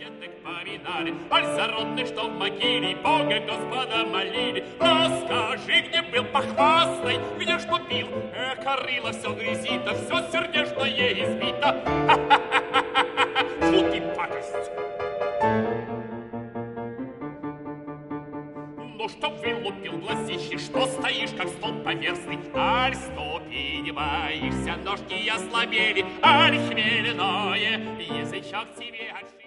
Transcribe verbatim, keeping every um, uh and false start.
соседок поминали, аль зародный, что в могиле Бога Господа молили. Расскажи, где был, похвастай, где что пил. Эка рыло все грязи, да все сердечное избито. Фу ты, пакость! Ну, что вылупил глазище, что стоишь, как столб поверстый, аль ступени боишься, ножки ослабели, аль хмельное, язычок тебе отшли.